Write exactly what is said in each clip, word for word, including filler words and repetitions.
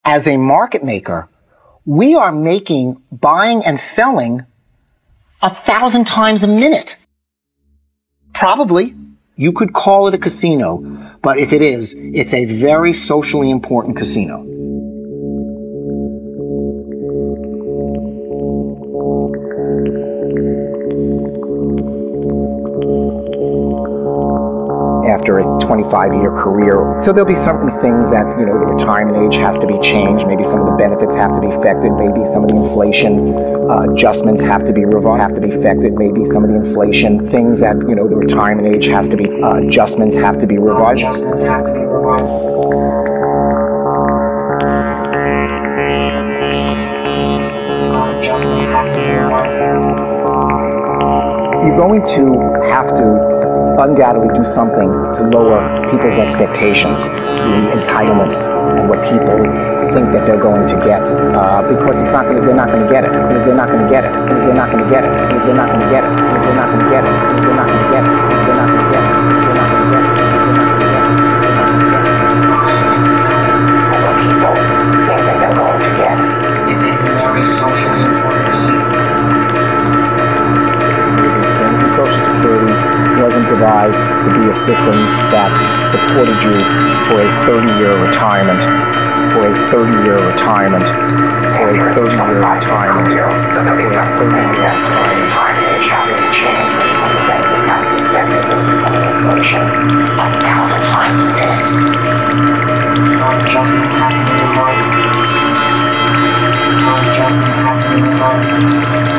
As a market maker, we are making buying and selling a thousand times a minute. Probably, you could call it a casino, but if it is, it's a very socially important casino. After a twenty-five year career. So there'll be certain things that, you know, the retirement age has to be changed. Maybe some of the benefits have to be affected. Maybe some of the inflation uh, adjustments have to be revised, have to be affected. Maybe some of the inflation things that, you know, the retirement age has to be, uh, adjustments have to be revised. Adjustments have to be revised. Adjustments have to be revised. You're going to have to undoubtedly do something to lower people's expectations, the entitlements, and what people think that they're going to get, uh, because it's not going to, they're not going to get it. They're not going to get it. They're not going to get it. They're not going to get it. They're not going to get it. They're not going to get it. They're not going to get it. They're not going to get it. They're not going to get it. They're not going to get it. And what people think that they're going to get. It's a very socially important procedure. Social Security wasn't devised to be a system that supported you for a thirty year retirement, for a thirty year retirement, for a thirty year retirement, for a thirty year retirement. Some of the benefits have to be affected, some of the inflation, like a thousand times a minute. Non-adjustments have to be revised. Non-adjustments have to be revised.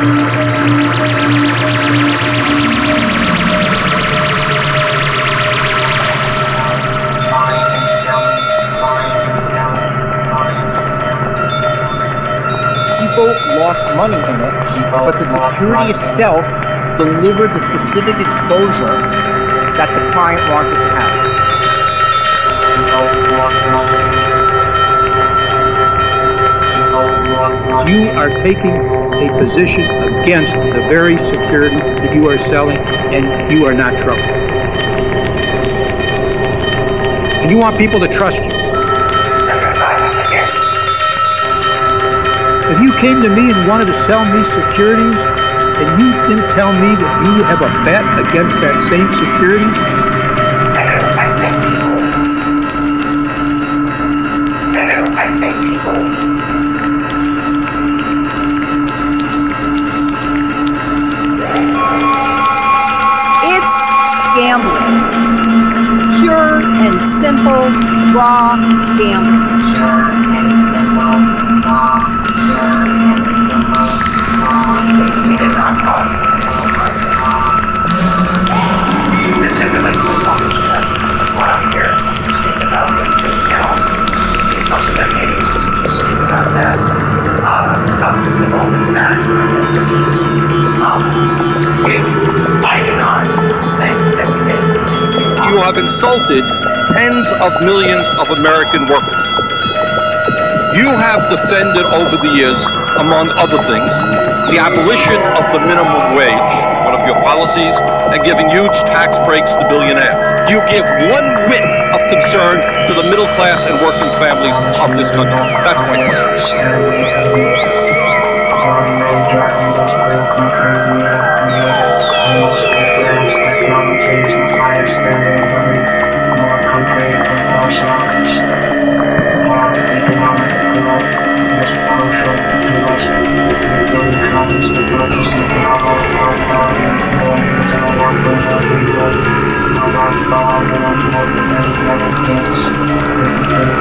People lost money in it, but the security itself delivered the specific exposure that the client wanted to have. You are taking a position against the very security that you are selling, and you are not troubled. And you want people to trust you. If you came to me and wanted to sell me securities, and you didn't tell me that you have a bet against that same security, Senator, I think people. Senator, I think people. It's gambling. Pure and simple, raw gambling. Pure and simple, raw. Pure and simple, raw. We did not cause the financial crisis. This simulates the problem because what I'm here to speak about everything else. It's something that maybe was just speaking about that, uh, about the Goldman Sachs and the businesses. Um, I do not think that we did. You have insulted tens of millions of American workers. You have defended over the years, among other things, the abolition of the minimum wage, one of your policies, and giving huge tax breaks to billionaires. You give one whit of concern to the middle class and working families of this country. That's my question. Thank you.